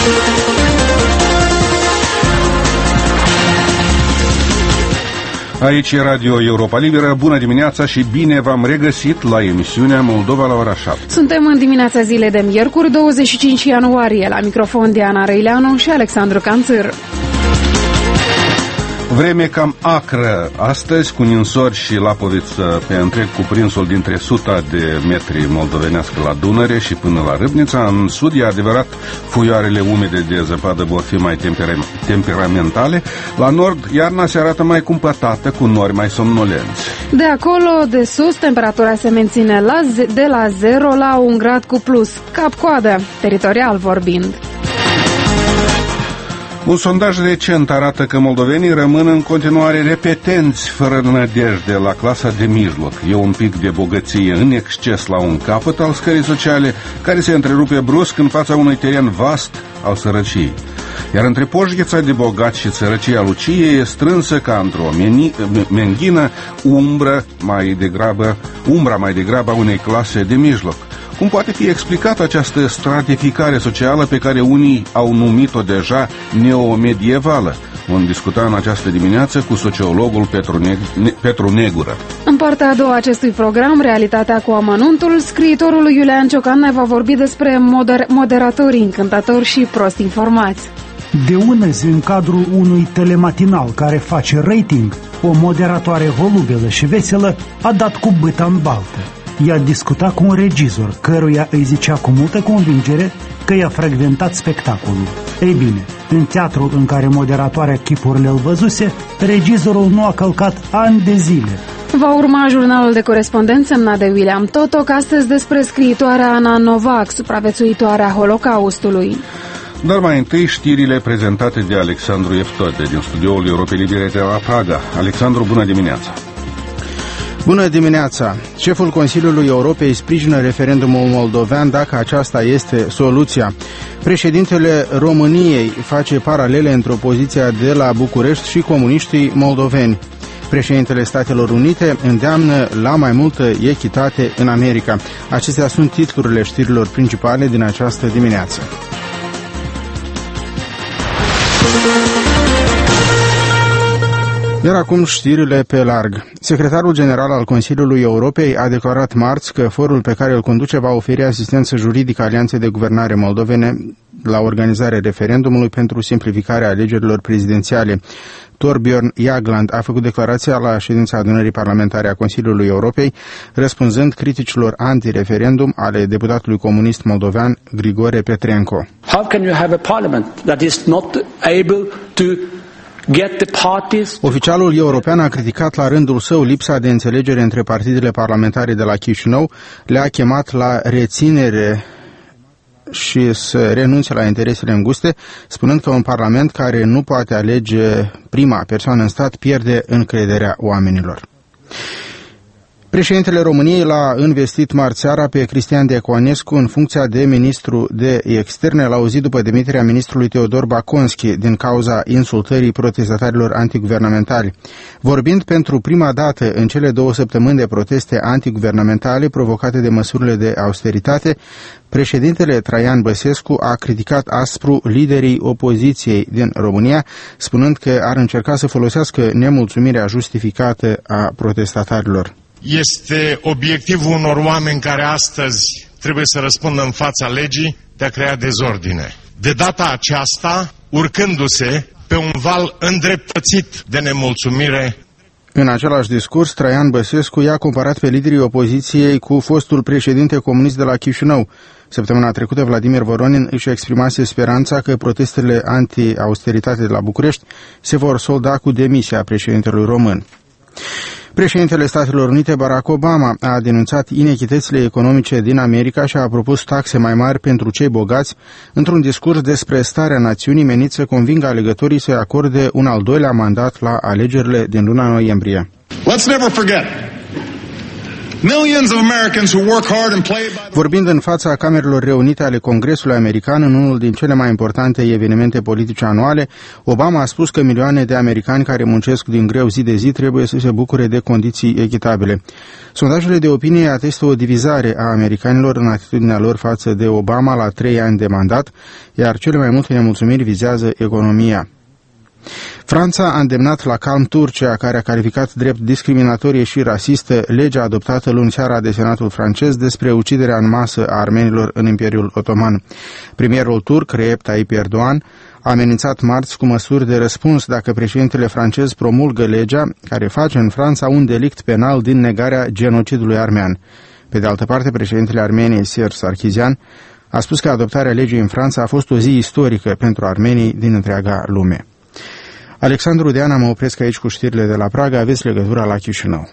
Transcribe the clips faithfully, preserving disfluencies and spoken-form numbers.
Aici e Radio Europa Liberă. Bună dimineața și bine v-am regăsit la emisiunea Moldova la ora șapte. Suntem în dimineața zilei de miercuri, douăzeci și cinci ianuarie. La microfon Diana Răileanu și Alexandru Canțâr. Vreme cam acră astăzi, cu ninsori și lapoviță pe întreg cuprinsul dintre suta de metri moldovenească la Dunăre și până la Râbnița. În sud, e adevărat, fuioarele umede de zăpadă vor fi mai tempera- temperamentale. La nord, iarna se arată mai cumpătată, cu nori mai somnolenți. De acolo, de sus, temperatura se menține la ze- de la zero la un grad cu plus, cap-coadă, teritorial vorbind. Un sondaj recent arată că moldovenii rămân în continuare repetenți, fără nădejde, la clasa de mijloc. E un pic de bogăție în exces la un capăt al scării sociale, care se întrerupe brusc în fața unui teren vast al sărăciei. Iar între poșgheța de bogați și sărăcia Luciei e strânsă ca într-o menghină umbră mai degrabă, umbra mai degrabă a unei clase de mijloc. Cum poate fi explicată această stratificare socială pe care unii au numit-o deja neomedievală? Vom discuta în această dimineață cu sociologul Petru, ne- Petru Negură. În partea a doua acestui program, Realitatea cu amănuntul, scriitorul Iulian Ciocan ne va vorbi despre moder- moderatorii încântători și prost informați. De unăzi, în cadrul unui telematinal care face rating, o moderatoare volubilă și veselă a dat cu bâta în baltă. Ea discuta cu un regizor, căruia îi zicea cu multă convingere că i-a frecventat spectacolul. Ei bine, în teatrul în care moderatoarea chipurile îl văzuse, regizorul nu a călcat ani de zile. Va urma jurnalul de corespondent semnat de William Totoc, astăzi despre scriitoarea Ana Novak, supraviețuitoarea Holocaustului. Dar mai întâi știrile prezentate de Alexandru Eftode din studioul Europei Libere de la Praga. Alexandru, bună dimineața! Bună dimineața! Șeful Consiliului Europei sprijină referendumul moldovean dacă aceasta este soluția. Președintele României face paralele între opoziția de la București și comuniștii moldoveni. Președintele Statelor Unite îndeamnă la mai multă echitate în America. Acestea sunt titlurile știrilor principale din această dimineață. Iar acum știrile pe larg. Secretarul general al Consiliului Europei a declarat marți că forul pe care îl conduce va oferi asistență juridică Alianței de Guvernare Moldovene la organizarea referendumului pentru simplificarea alegerilor prezidențiale. Torbjörn Jagland a făcut declarația la ședința adunării parlamentare a Consiliului Europei, răspunzând criticilor anti-referendum ale deputatului comunist moldovean Grigore Petrenko. How can you have a parliament that is not able to get the parties? Oficialul european a criticat la rândul său lipsa de înțelegere între partidele parlamentare de la Chișinău, le-a chemat la reținere și să renunțe la interesele înguste, spunând că un parlament care nu poate alege prima persoană în stat pierde încrederea oamenilor. Președintele României l-a investit marți seara pe Cristian Decoanescu în funcția de ministru de externe la o zi după demiterea ministrului Teodor Baconski din cauza insultării protestatarilor antiguvernamentali. Vorbind pentru prima dată în cele două săptămâni de proteste antiguvernamentale provocate de măsurile de austeritate, președintele Traian Băsescu a criticat aspru liderii opoziției din România, spunând că ar încerca să folosească nemulțumirea justificată a protestatarilor. Este obiectivul unor oameni care astăzi trebuie să răspundă în fața legii de a crea dezordine. De data aceasta, urcându-se pe un val îndreptățit de nemulțumire. În același discurs, Traian Băsescu i-a comparat pe liderii opoziției cu fostul președinte comunist de la Chișinău. Săptămâna trecută, Vladimir Voronin își exprimase speranța că protestele anti-austeritate de la București se vor solda cu demisia președintelui român. Președintele Statelor Unite, Barack Obama, a denunțat inechitățile economice din America și a propus taxe mai mari pentru cei bogați într-un discurs despre starea națiunii menit să convingă alegătorii să-i acorde un al doilea mandat la alegerile din luna noiembrie. Let's never forget Vorbind în fața Camerelor Reunite ale Congresului American în unul din cele mai importante evenimente politice anuale, Obama a spus că milioane de americani care muncesc din greu zi de zi trebuie să se bucure de condiții echitabile. Sondajele de opinie atestă o divizare a americanilor în atitudinea lor față de Obama la trei ani de mandat, iar cele mai multe nemulțumiri vizează economia. Franța a îndemnat la calm Turcia, care a calificat drept discriminatorie și rasistă legea adoptată luni seara de Senatul francez despre uciderea în masă a armenilor în Imperiul Otoman. Premierul turc, Recep Tayyip Erdogan, a amenințat marți cu măsuri de răspuns dacă președintele francez promulgă legea, care face în Franța un delict penal din negarea genocidului armean. Pe de altă parte, președintele Armeniei, Serge Sarkisian, a spus că adoptarea legii în Franța a fost o zi istorică pentru armenii din întreaga lume. Alexandru Deana, mă opresc aici cu știrile de la Praga. Aveți legătura la Chișinău.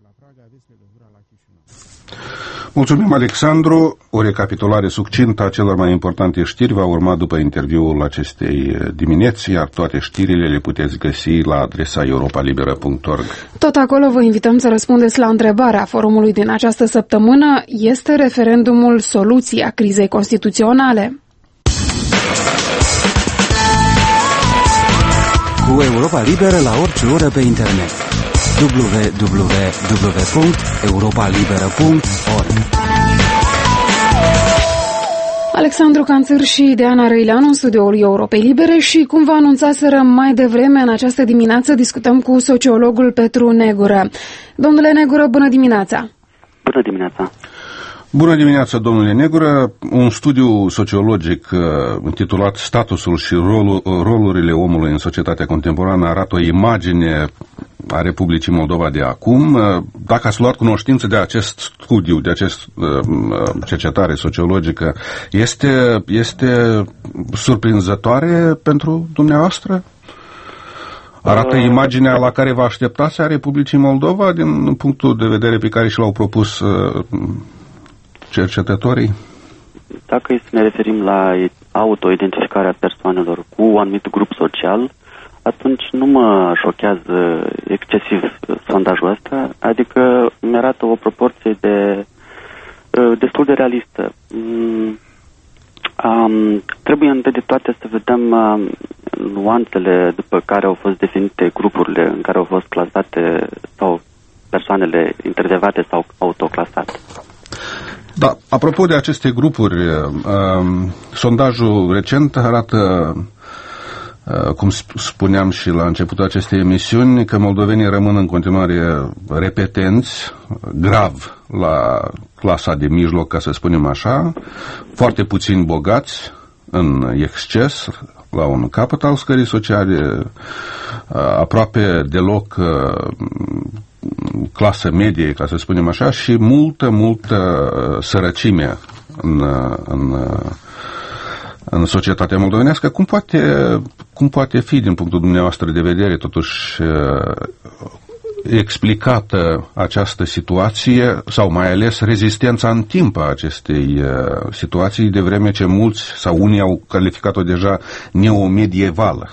Mulțumim, Alexandru. O recapitulare succintă a celor mai importante știri va urma după interviul acestei dimineți, iar toate știrile le puteți găsi la adresa europa liberă punct org. Tot acolo vă invităm să răspundeți la întrebarea forumului din această săptămână: este referendumul soluția crizei constituționale? Cu Europa Liberă la orice oră pe internet. w w w punct europa liberă punct org. Alexandru Canțâr și Deana Răileanu în studioul Europei Libere și, cum vă anunțaseră mai devreme, în această dimineață discutăm cu sociologul Petru Negură. Domnule Negură, bună dimineața! Bună dimineața! Bună dimineața, domnule Negură. Un studiu sociologic uh, intitulat Statusul și rolul, uh, rolurile omului în societatea contemporană arată o imagine a Republicii Moldova de acum. Uh, dacă ați luat cunoștință de acest studiu, de acest uh, cercetare sociologică, este, este surprinzătoare pentru dumneavoastră? Arată imaginea la care vă așteptați a Republicii Moldova din punctul de vedere pe care și l-au propus uh, cercetătorii? Dacă să ne referim la autoidentificarea persoanelor cu un anumit grup social, atunci nu mă șochează excesiv sondajul ăsta, adică mi arată o proporție de destul de realistă. Um, trebuie întâi de toate să vedem uh, nuanțele după care au fost definite grupurile în care au fost clasate sau persoanele intervievate sau autoclasate. Da, apropo de aceste grupuri, uh, sondajul recent arată, uh, cum spuneam și la începutul acestei emisiuni, că moldovenii rămân în continuare repetenți, grav, la clasa de mijloc, ca să spunem așa, foarte puțin bogați, în exces, la un capăt al scării sociale, uh, aproape deloc uh, clasă medie, ca să spunem așa, și multă, multă sărăcime în, în, în societatea moldovenească. Cum poate, cum poate fi, din punctul dumneavoastră de vedere, totuși explicată această situație, sau mai ales rezistența în timp a acestei situații, de vreme ce mulți sau unii au calificat-o deja neomedievală?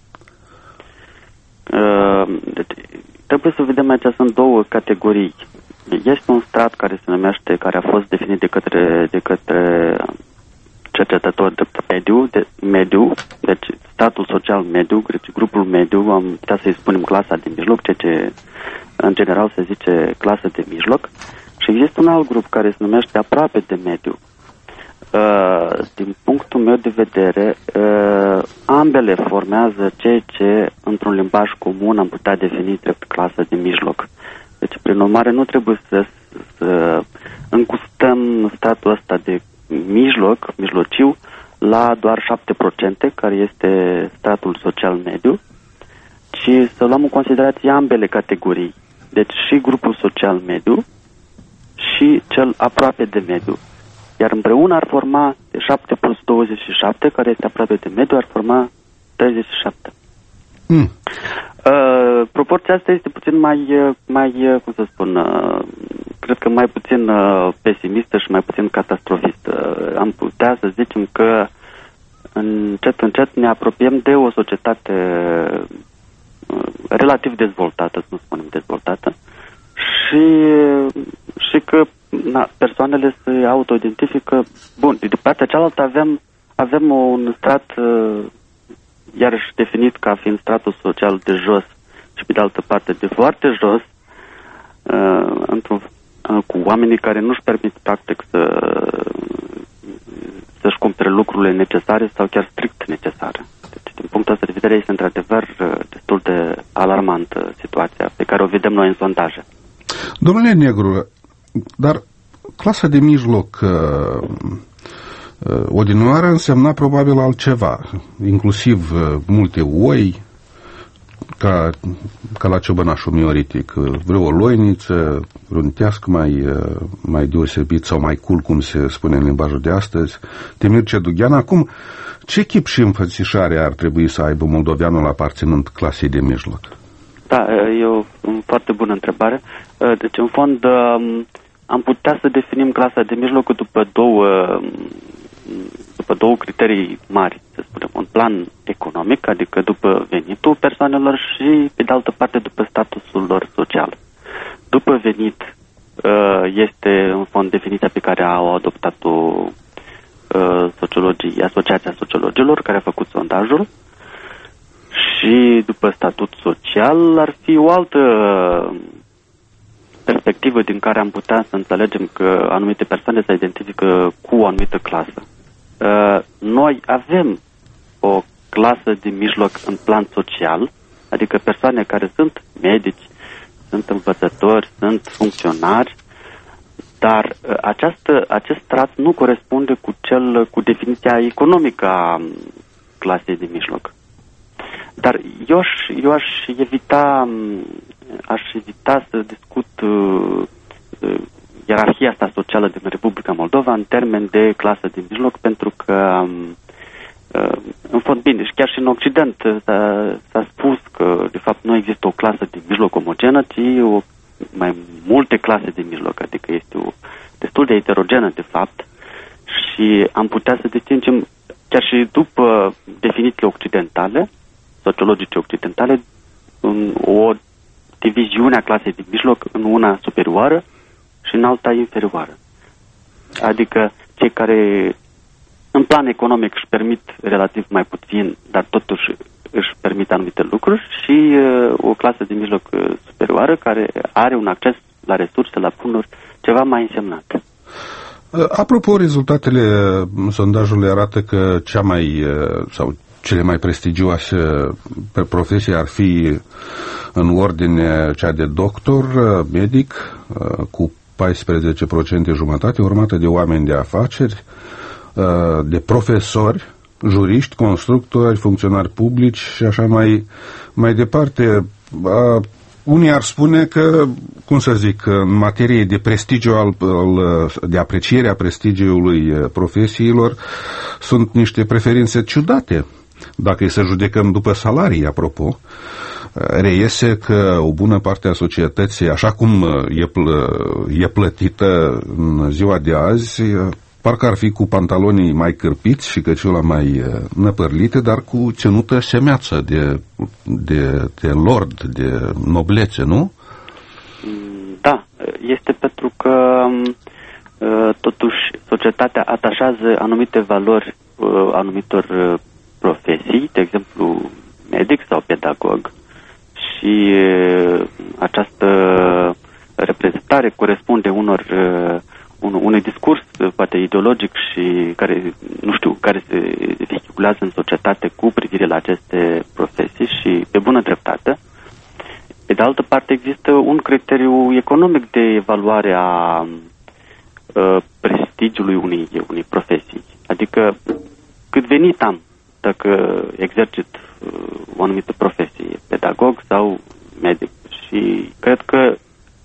Uh, Trebuie să vedem aici, sunt două categorii. Este un strat care se numește, care a fost definit de către, de către cercetători de mediu, de mediu, deci statul social mediu, deci grupul mediu, am putea să-i spunem clasa de mijloc, ceea ce în general se zice clasă de mijloc. Și există un alt grup care se numește aproape de mediu. Uh, din punctul meu de vedere, uh, ambele formează ceea ce, într-un limbaj comun, am putea defini drept clasă de mijloc. Deci, prin urmare, nu trebuie să, să încustăm statul ăsta de mijloc, mijlociu, la doar șapte la sută, care este statul social mediu, ci să luăm în considerație ambele categorii. Deci și grupul social mediu și cel aproape de mediu. Iar împreună ar forma șapte plus douăzeci și șapte, care este aproape de mediu, ar forma treizeci și șapte. Mm. Uh, proporția asta este puțin mai, mai cum să spun, uh, cred că mai puțin uh, pesimistă și mai puțin catastrofistă. Uh, am putea să zicem că încet, încet ne apropiem de o societate uh, relativ dezvoltată, să nu spunem dezvoltată, și și, și că na, persoanele se autoidentifică. Bun, de partea cealaltă avem, avem un strat iarăși definit ca fiind stratul social de jos și pe de altă parte de foarte jos, într-un, cu oamenii care nu-și permit practic să, să-și cumpere lucrurile necesare sau chiar strict necesare. Deci, din punctul ăsta de vedere, este într-adevăr destul de alarmantă situația pe care o vedem noi în sondaje. Domnule Negru, dar clasa de mijloc odinioară însemna probabil altceva, inclusiv multe oi, ca, ca la ciobănașul mioritic, vreo loiniță, vreun teasc mai, mai deosebit sau mai cool, cum se spune în limbajul de astăzi, Temircea Dughean. Acum, ce chip și înfățișare ar trebui să aibă moldoveanul aparținând clasei de mijloc? Da, e o foarte bună întrebare. Deci, în fond, am putea să definim clasa de mijloc după două, după două criterii mari, să spunem, un plan economic, adică după venitul persoanelor și, pe de altă parte, după statusul lor social. După venit este, în fond, definiția pe care au adoptat-o sociologii, Asociația Sociologilor, care a făcut sondajul, și după statut social ar fi o altă perspectivă din care am putea să înțelegem că anumite persoane se identifică cu o anumită clasă. Noi avem o clasă de mijloc în plan social, adică persoane care sunt medici, sunt învățători, sunt funcționari, dar această, acest strat nu corespunde cu cel cu definiția economică a clasei de mijloc. Dar eu aș, eu aș evita aș evita să discut uh, uh, ierarhia asta socială din Republica Moldova în termen de clasă de mijloc, pentru că uh, în fond, bine, și chiar și în Occident s-a, s-a spus că de fapt nu există o clasă de mijloc omogenă, ci o, mai multe clase de mijloc, adică este o, destul de heterogenă de fapt, și am putea să distingem chiar și după definițiile occidentale, sociologice occidentale, în o diviziune a clasei de mijloc în una superioară și în alta inferioară. Adică cei care în plan economic își permit relativ mai puțin, dar totuși își permit anumite lucruri, și uh, o clasă de mijloc uh, superioară care are un acces la resurse, la bunuri ceva mai însemnat. Apropo, rezultatele sondajului arată că cea mai, sau cele mai prestigioase profesii ar fi în ordine cea de doctor, medic, cu paisprezece la sută jumătate, urmată de oameni de afaceri, de profesori, juriști, constructori, funcționari publici și așa mai, mai departe. Unii ar spune că, cum să zic, în materie de prestigiu, al, al, de apreciere a prestigiului profesiilor, sunt niște preferințe ciudate. Dacă e să judecăm după salarii, apropo, reiese că o bună parte a societății, așa cum e, plă, e plătită în ziua de azi, parcă ar fi cu pantalonii mai cârpiți și căciula mai năpărlite, dar cu ținută semeață de, de, de lord, de noblețe, nu? Da, este pentru că totuși societatea atașează anumite valori anumitor profesii, de exemplu medic sau pedagog, și această reprezentare corespunde unor un, unui discurs poate ideologic și care, nu știu, care se vehiculează în societate cu privire la aceste profesii, și pe bună dreptate. Pe de altă parte, există un criteriu economic de evaluare a uh, prestigiului unei, unei profesii. Adică cât venit am dacă exercit uh, o anumită profesie, pedagog sau medic. Și cred că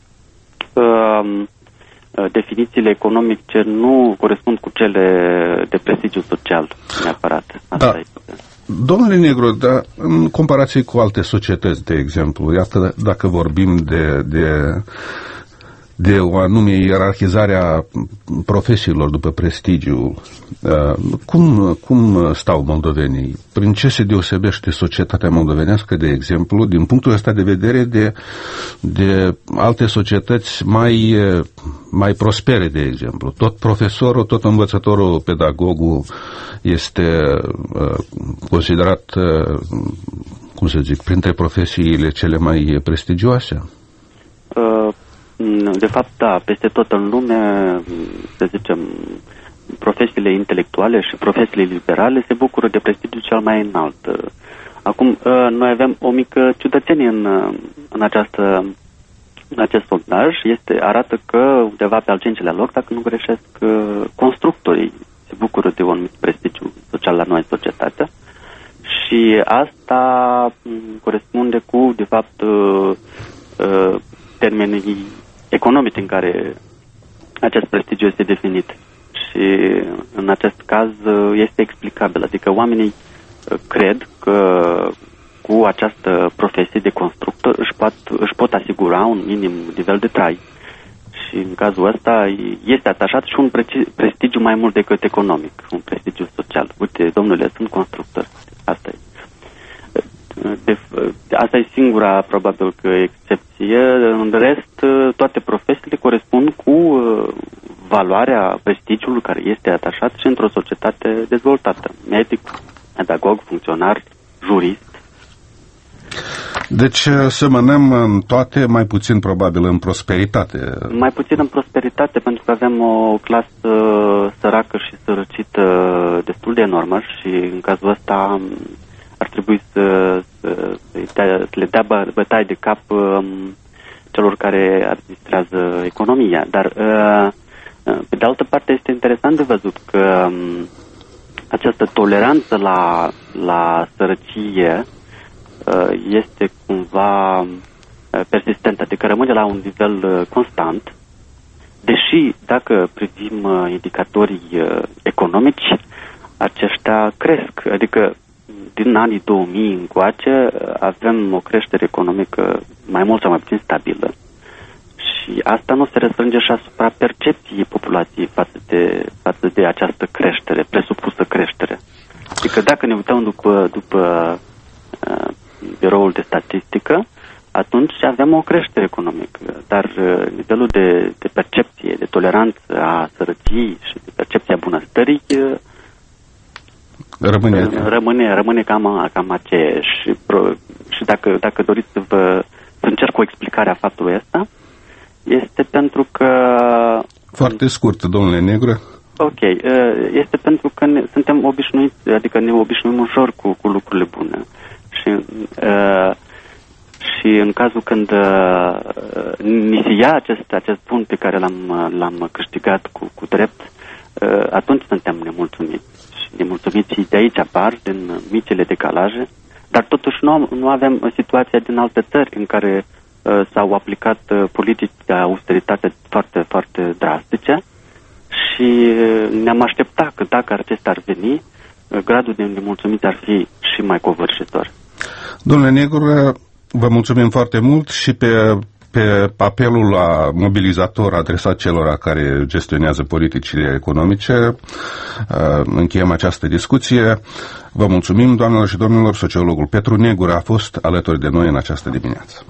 uh, definițiile economice nu corespund cu cele de prestigiu social neapărat. Asta da. este. Domnule Negru, dar în comparație cu alte societăți, de exemplu, iată, dacă vorbim de, de de o anume ierarhizare a profesiilor după prestigiu. Cum, cum stau moldovenii? Prin ce se deosebește societatea moldovenească, de exemplu, din punctul ăsta de vedere de, de alte societăți mai, mai prospere, de exemplu? Tot profesorul, tot învățătorul, pedagogul este considerat, cum să zic, printre profesiile cele mai prestigioase? De fapt, da, peste tot în lume, să zicem, profesiile intelectuale și profesiile liberale se bucură de prestigiul cel mai înalt. Acum, noi avem o mică ciudățenie în, în, această, în acest sondaj. Este, arată că undeva pe al cincilea loc, dacă nu greșesc, constructorii se bucură de un anumit prestigiu social la noi în societate. Și asta corespunde cu, de fapt, termenii economici în care acest prestigiu este definit. Și în acest caz este explicabil. Adică oamenii cred că cu această profesie de constructor își pot, își pot asigura un minim nivel de trai. Și în cazul ăsta este atașat și un prestigiu mai mult decât economic, un prestigiu social. Uite, domnule, sunt constructor. Asta e. De, asta e singura, probabil că, excepție. În rest, toate profesiile corespund cu valoarea prestigiului care este atașat și într-o societate dezvoltată. Medic, pedagog, funcționar, jurist. Deci semănăm în toate, mai puțin probabil în prosperitate. Mai puțin în prosperitate, pentru că avem o clasă săracă și sărăcită destul de enormă și în cazul ăsta ar trebui să, să, să le dea bătaie de cap um, celor care administrează economia. Dar, uh, pe de altă parte, este interesant de văzut că um, această toleranță la, la sărăcie uh, este cumva uh, persistentă, adică rămâne la un nivel uh, constant, deși, dacă privim uh, indicatorii uh, economici, aceștia cresc, adică din anii două mii încoace avem o creștere economică mai mult sau mai puțin stabilă și asta nu se restrânge și asupra percepției populației față de, față de această creștere, presupusă creștere. Adică dacă ne uităm după, după uh, biroul de statistică, atunci avem o creștere economică, dar uh, nivelul de, de percepție, de toleranță a sărăciei și de percepția bunăstării uh, Rămâne, rămâne, rămâne cam, cam aceeași. Și, și dacă, dacă doriți să vă să încerc o explicare a faptului ăsta, este pentru că... Foarte scurt, domnule Negru. Ok. Este pentru că ne, suntem obișnuiți, adică ne obișnuim ușor cu, cu lucrurile bune. Și, uh, și în cazul când uh, ni se ia acest, acest bun pe care l-am, l-am câștigat cu, cu drept, uh, atunci suntem nemulțumiți. Nemulțumiți de aici apar, din micile decalaje, dar totuși nu, nu avem situația din alte țări în care uh, s-au aplicat uh, politici de austeritate foarte, foarte drastice și uh, ne-am așteptat că dacă acestea ar veni, uh, gradul de nemulțumit ar fi și mai covârșitor. Domnule Negru, vă mulțumim foarte mult și pe pe apelul la mobilizator adresat celor care gestionează politicile economice. Încheiem această discuție. Vă mulțumim, doamnelor și domnilor. Sociologul Petru Negura a fost alături de noi în această dimineață.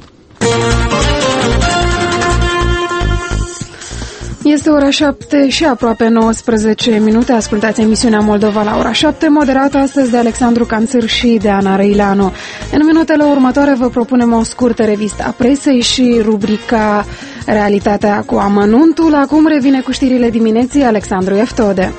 Este ora șapte și aproape nouăsprezece minute. Ascultați emisiunea Moldova la ora șapte, moderată astăzi de Alexandru Canțâr și de Ana Răileanu. În minutele următoare vă propunem o scurtă revistă a presei și rubrica Realitatea cu amănuntul. Acum revine cu știrile dimineții Alexandru Eftode.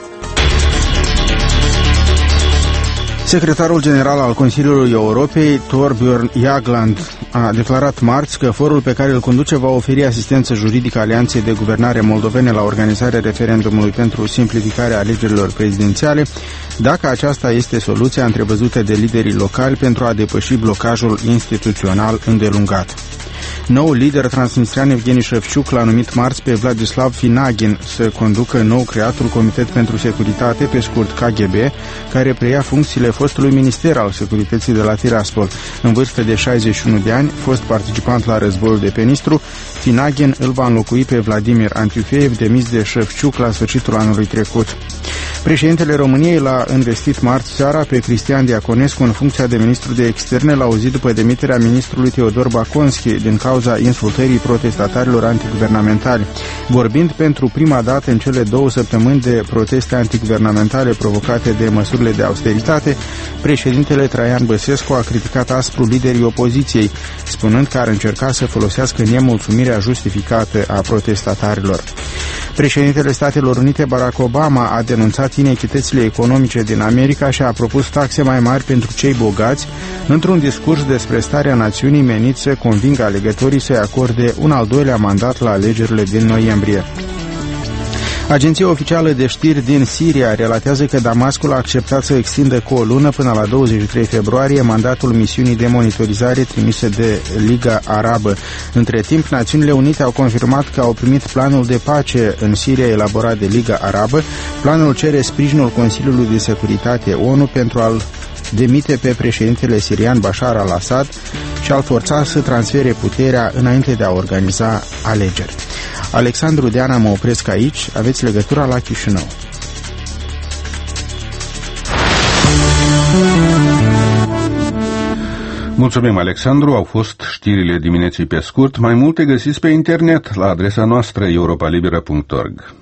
Secretarul general al Consiliului Europei, Torbjörn Jagland, a declarat marți că forul pe care îl conduce va oferi asistență juridică Alianței de Guvernare Moldovene la organizarea referendumului pentru simplificarea alegerilor prezidențiale, dacă aceasta este soluția întrevăzută de liderii locali pentru a depăși blocajul instituțional îndelungat. Noul lider transnistrean Evgeni Șefciuc l-a numit marți pe Vladislav Finagin să conducă nou creatul Comitet pentru Securitate, pe scurt K G B, care preia funcțiile fostului minister al Securității de la Tiraspol. În vârstă de șaizeci și unu de ani, fost participant la războiul de pe Nistru, Finaghen îl va înlocui pe Vladimir Antiufeev, demis de Șefciuc la sfârșitul anului trecut. Președintele României l-a investit marți seara pe Cristian Diaconescu în funcția de ministru de externe la o zi după demiterea ministrului Teodor Baconski din cauza insultării protestatarilor antiguvernamentali. Vorbind pentru prima dată în cele două săptămâni de proteste antiguvernamentale provocate de măsurile de austeritate, președintele Traian Băsescu a criticat aspru liderii opoziției, spunând că ar încerca să folosească nemulțumirea justificată a protestatarilor. Președintele Statelor Unite Barack Obama a denunțat inechitățile economice din America și a propus taxe mai mari pentru cei bogați într-un discurs despre starea națiunii menit să convingă alegătorii să-i acorde un al doilea mandat la alegerile din noiembrie. Agenția oficială de știri din Siria relatează că Damascul a acceptat să extindă cu o lună până la douăzeci și trei februarie mandatul misiunii de monitorizare trimise de Liga Arabă. Între timp, Națiunile Unite au confirmat că au primit planul de pace în Siria elaborat de Liga Arabă. Planul cere sprijinul Consiliului de Securitate O N U pentru a-l demite pe președintele sirian Bashar al-Assad și a-l forța să transfere puterea înainte de a organiza alegeri. Alexandru Deana, mă opresc aici, aveți legătura la Chișinău. Mulțumim, Alexandru, au fost știrile dimineții pe scurt. Mai multe găsiți pe internet la adresa noastră europa libera punct org.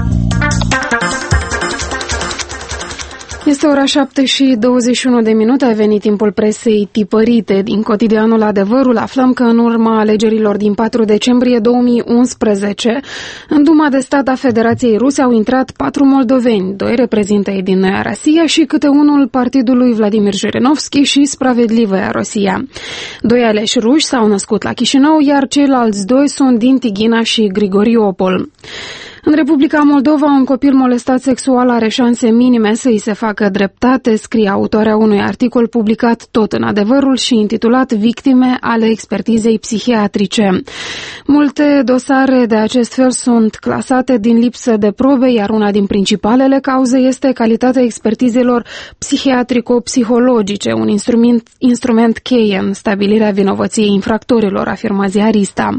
Este ora șapte și douăzeci și unu de minute, a venit timpul presei tipărite. Din cotidianul Adevărul aflăm că în urma alegerilor din patru decembrie două mii unsprezece, în Duma de Stat a Federației Ruse au intrat patru moldoveni, doi reprezintă ei din Noia Rosia și câte unul partidului Vladimir Jirinovski și Spravedlivaya Rosia. Doi aleși ruși s-au născut la Chișinău, iar ceilalți doi sunt din Tighina și Grigoriopol. În Republica Moldova, un copil molestat sexual are șanse minime să îi se facă dreptate, scrie autoarea unui articol publicat tot în Adevărul și intitulat Victime ale expertizei psihiatrice. Multe dosare de acest fel sunt clasate din lipsă de probe, iar una din principalele cauze este calitatea expertizelor psihiatrico-psihologice, un instrument, instrument cheie în stabilirea vinovăției infractorilor, afirmă ziarista.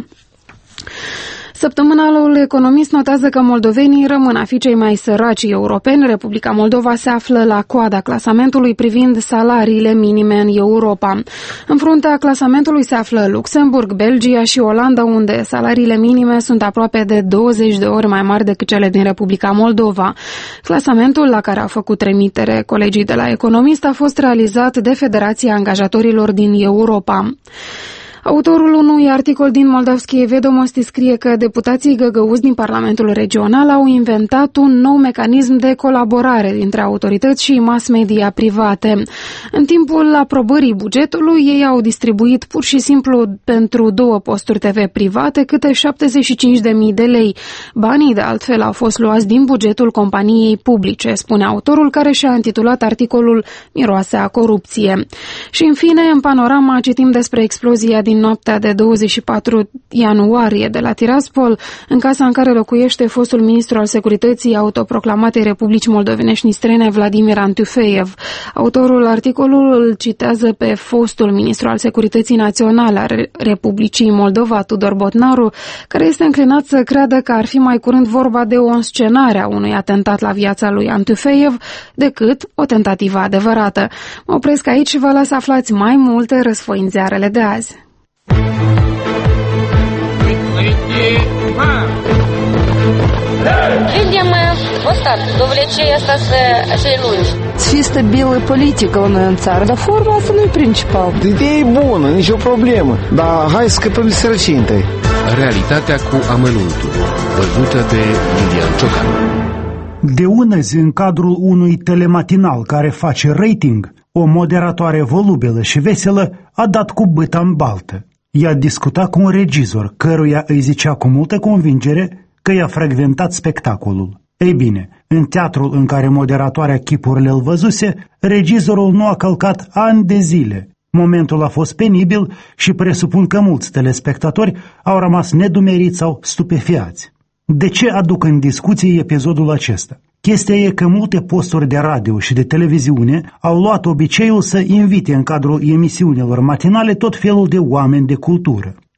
Săptămânalul Economist notează că moldovenii rămân a fi cei mai săraci europeni. Republica Moldova se află la coada clasamentului privind salariile minime în Europa. În fruntea clasamentului se află Luxemburg, Belgia și Olanda, unde salariile minime sunt aproape de douăzeci de ori mai mari decât cele din Republica Moldova. Clasamentul la care au făcut trimitere colegii de la Economist a fost realizat de Federația Angajatorilor din Europa. Autorul unui articol din Moldavski Vedomosti scrie că deputații găgăuzi din Parlamentul Regional au inventat un nou mecanism de colaborare dintre autorități și mass media private. În timpul aprobării bugetului, ei au distribuit pur și simplu pentru două posturi T V private câte șaptezeci și cinci de mii de lei. Banii, de altfel, au fost luați din bugetul companiei publice, spune autorul, care și-a intitulat articolul Miroase a corupție. Și, în fine, în panorama citim despre explozia din noaptea de douăzeci și patru ianuarie de la Tiraspol, în casa în care locuiește fostul ministru al Securității autoproclamatei Republici Moldovenești Nistrene, Vladimir Antiufeev. Autorul articolului îl citează pe fostul ministru al Securității Naționale a Republicii Moldova, Tudor Botnaru, care este înclinat să creadă că ar fi mai curând vorba de o înscenare a unui atentat la viața lui Antiufeev decât o tentativă adevărată. Mă opresc aici și vă las să aflați mai multe răsfoind ziarele de azi. Видимо, вот так, довлечение остаться acei lungi. Fi stabilă politică la noi în țară, dar forma asta nu e principal. Ideea e bună, nicio problemă, dar hai să scăpăm de sărăcie întâi. Realitatea cu amănuntul, văzută de Lilian Ciocan. De ună zi, în cadrul unui telematinal care face rating, o moderatoare volubilă și veselă a dat cu bâta în baltă. Ea discuta cu un regizor, căruia îi zicea cu multă convingere că i-a frecventat spectacolul. Ei bine, în teatrul în care moderatoarea chipurile îl văzuse, regizorul nu a călcat ani de zile. Momentul a fost penibil și presupun că mulți telespectatori au rămas nedumeriți sau stupefiați. De ce aduc în discuție episodul acesta? Chestia e că multe posturi de radio și de televiziune au luat obiceiul să invite în cadrul emisiunilor matinale tot felul de oameni de cultură.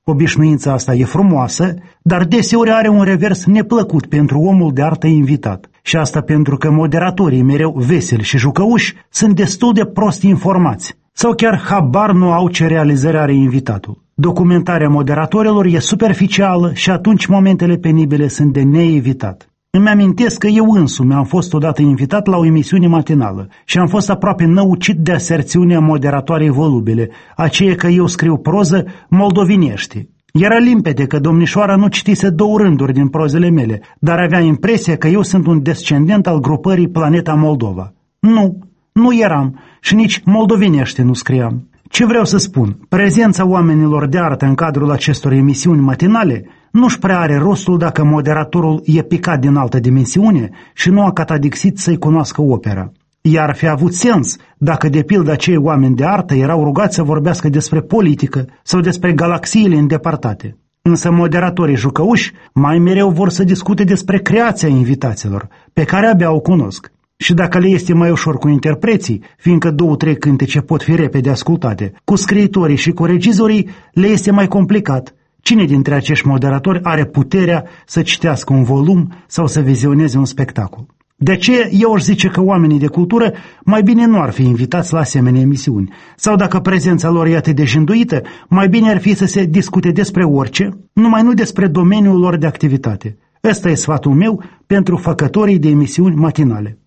Obișnuința asta e frumoasă, dar deseori are un revers neplăcut pentru omul de artă invitat. Și asta pentru că moderatorii, mereu veseli și jucăuși, sunt destul de prost informați. Sau chiar habar nu au ce realizări are invitatul. Documentarea moderatorilor e superficială și atunci momentele penibile sunt de neevitat. Îmi amintesc că eu însumi am fost odată invitat la o emisiune matinală și am fost aproape năucit de aserțiunea moderatoarei volubile, aceea că eu scriu proză moldovinește. Era limpede că domnișoara nu citise două rânduri din prozele mele, dar avea impresia că eu sunt un descendent al grupării Planeta Moldova. Nu, nu eram și nici moldovinește nu scriam. Ce vreau să spun? Prezența oamenilor de artă în cadrul acestor emisiuni matinale nu-și prea are rostul dacă moderatorul e picat din altă dimensiune și nu a catadixit să-i cunoască opera. Iar ar fi avut sens dacă de pildă acei oameni de artă erau rugați să vorbească despre politică sau despre galaxiile îndepărtate. Însă moderatorii jucăuși mai mereu vor să discute despre creația invitaților, pe care abia o cunosc. Și dacă le este mai ușor cu interpreții, fiindcă două-trei cântece pot fi repede ascultate, cu scriitorii și cu regizorii le este mai complicat. Cine dintre acești moderatori are puterea să citească un volum sau să vizioneze un spectacol? De aceea eu aș zice că oamenii de cultură mai bine nu ar fi invitați la asemenea emisiuni. Sau dacă prezența lor e atât de jânduită, mai bine ar fi să se discute despre orice, numai nu despre domeniul lor de activitate. Ăsta e sfatul meu pentru făcătorii de emisiuni matinale.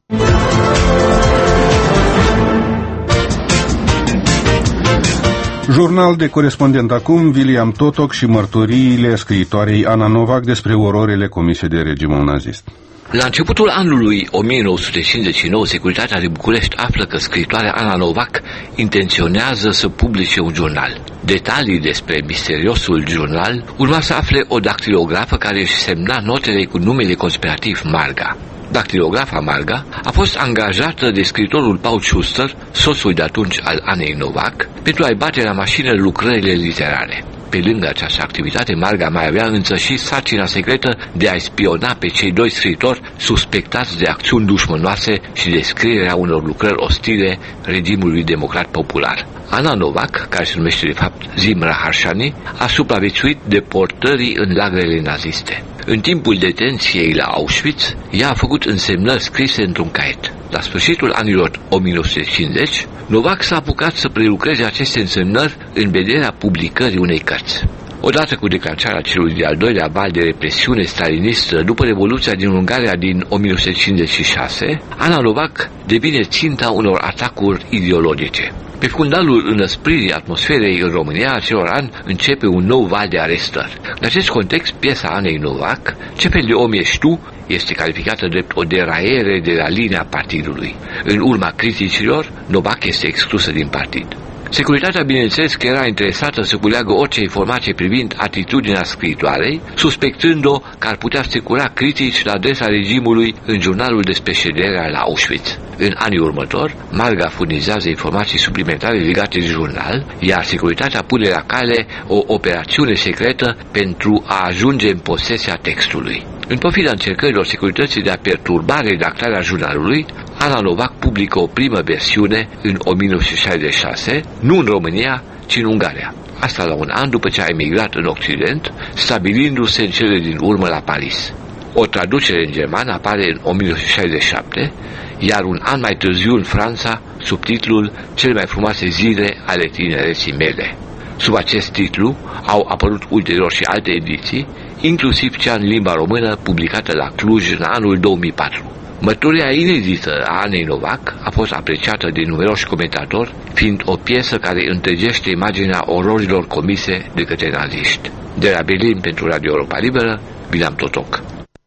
Jurnal de corespondent acum, William Totoc și mărturiile scriitoarei Ana Novak despre ororile comise de regimul nazist. La începutul anului o mie nouă sute cincizeci și nouă, Securitatea de București află că scriitoarea Ana Novak intenționează să publice un jurnal. Detalii despre misteriosul jurnal urma să afle o dactilografă care își semna notele cu numele conspirativ Marga. Dactilografa Marga a fost angajată de scriitorul Paul Schuster, soțul de atunci al Anei Novak, pentru a-i bate la mașină lucrările literare. Pe lângă această activitate, Marga mai avea însă și sarcina secretă de a spiona pe cei doi scriitori suspectați de acțiuni dușmănoase și de scrierea unor lucrări ostile regimului democrat popular. Ana Novak, care se numește de fapt Zimra Harshani, a supraviețuit deportării în lagrele naziste. În timpul detenției la Auschwitz, ea a făcut însemnări scrise într-un caiet. La sfârșitul anilor o mie nouă sute cincizeci, Novak s-a apucat să prelucreze aceste însemnări în vederea publicării unei cărți. Odată cu declanșarea celui de-al doilea val de represiune stalinistă după Revoluția din Ungaria din o mie nouă sute cincizeci și șase, Ana Novak devine ținta unor atacuri ideologice. Pe fundalul înăspririi atmosferei în România acelor ani începe un nou val de arestări. În acest context, piesa Anei Novak, Ce fel de om ești tu, este calificată drept o deraiere de la linia partidului. În urma criticilor, Novak este exclusă din partid. Securitatea, bineînțeles, că era interesată să culeagă orice informație privind atitudinea scriitoarei, suspectând-o că ar putea secura critici la adresa regimului în jurnalul despre șederea la Auschwitz. În anii următori, Marga furnizează informații suplimentare legate de jurnal, iar securitatea pune la cale o operațiune secretă pentru a ajunge în posesia textului. În pofida încercărilor securității de a perturba redactarea jurnalului, Ana Novak publică o primă versiune în o mie nouă sute șaizeci și șase, nu în România, ci în Ungaria. Asta la un an după ce a emigrat în Occident, stabilindu-se în cele din urmă la Paris. O traducere în germană apare în o mie nouă sute șaizeci și șapte, iar un an mai târziu în Franța, sub titlul Cele mai frumoase zile ale tinereții mele. Sub acest titlu au apărut ulterior și alte ediții, inclusiv cea în limba română publicată la Cluj în anul două mii patru. Mărturia inedită a Anei Novak a fost apreciată de numeroși comentatori, fiind o piesă care întregește imaginea ororilor comise de către naziști. De la Berlin pentru Radio Europa Liberă, William Totoc.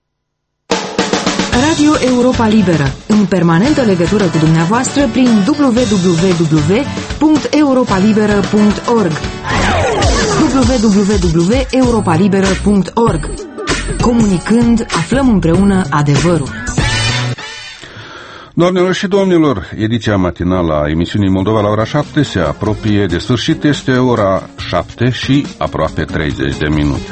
Radio Europa Liberă, în permanentă legătură cu dumneavoastră prin w w w punct europa liberă punct org w w w punct europa liberă punct org. Comunicând, aflăm împreună adevărul. Doamnelor și domnilor, ediția matinală a emisiunii Moldova la ora șapte se apropie de sfârșit. Este ora șapte și aproape treizeci de minute.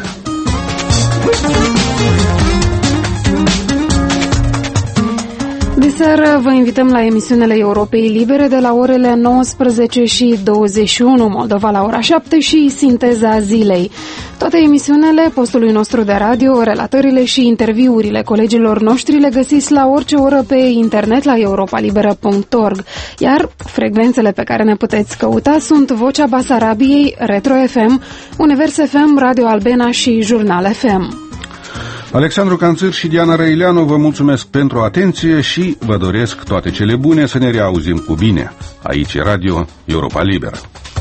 seară vă invităm la emisiunile Europei Libere de la orele nouăsprezece și douăzeci și unu, Moldova la ora șapte și Sinteza Zilei. Toate emisiunile postului nostru de radio, relatările și interviurile colegilor noștri le găsiți la orice oră pe internet la europa liberă punct org, iar frecvențele pe care ne puteți căuta sunt Vocea Basarabiei, Retro F M, Univers F M, Radio Albena și Jurnal F M. Alexandru Canțir și Diana Răileanu vă mulțumesc pentru atenție și vă doresc toate cele bune, să ne reauzim cu bine. Aici e Radio Europa Liberă.